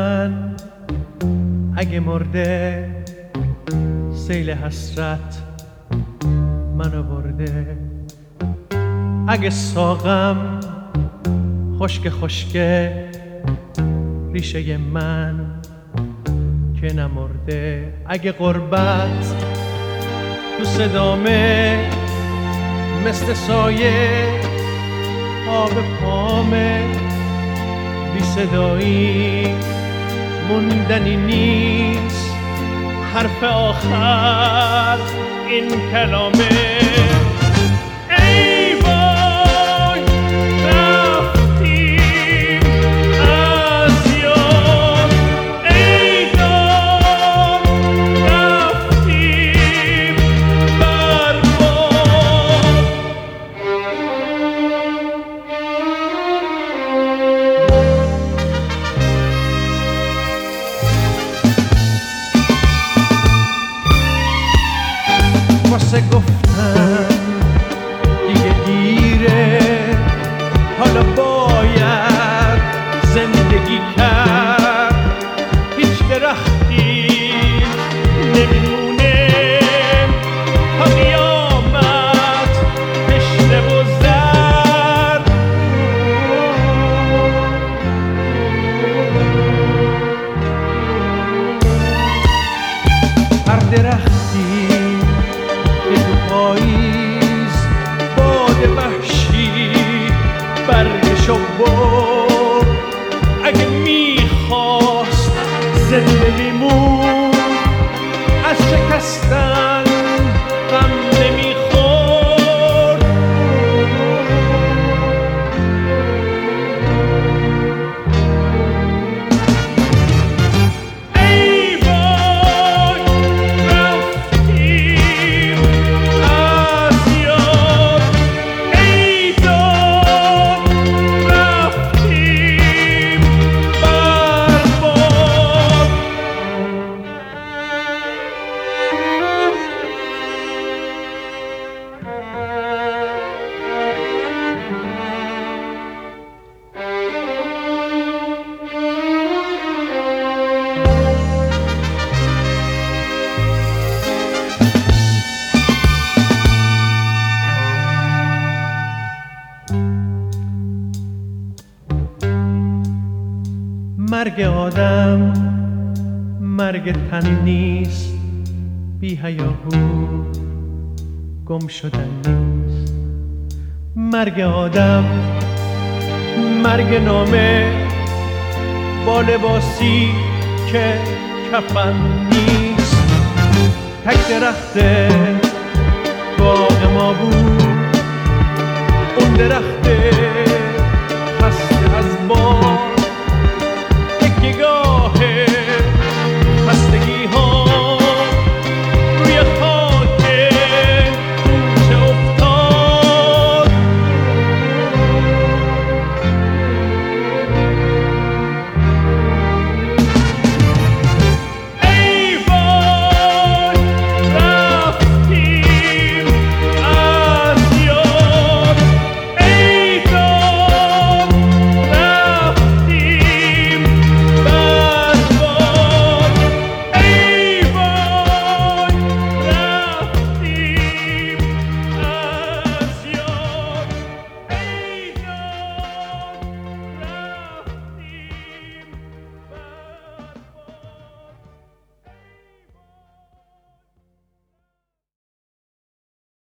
من اگه مرده سیل حسرت منو برده، اگه ساقم خشک خشکه ریشه من که نمرده، اگه غربت تو صدامه مثل سایه آب پامه، بی صدایی موندنی نیست حرف آخر این کلامه. ای وای رفتیم از یاد، ای داد رفتیم برباد. واسه گفتن دیگه دیره، حالا باید زندگی کرد، هیچ درختی نمیمونه تا قیامت تشنه و زرد. هر درختی پاییز باد وحشی برگشو برد، اگه میخواست زنده میمون از شکستن غم نمیخورد. ای وای رفتیم از یاد، ای داد رفتیم برباد. مرگ آدم مرگ تن نیست، بی هیاهو گم شدن نیست. مرگ آدم مرگ نامه با لباسی که کفن نیست. تک درخت باغ ما بود اون درخت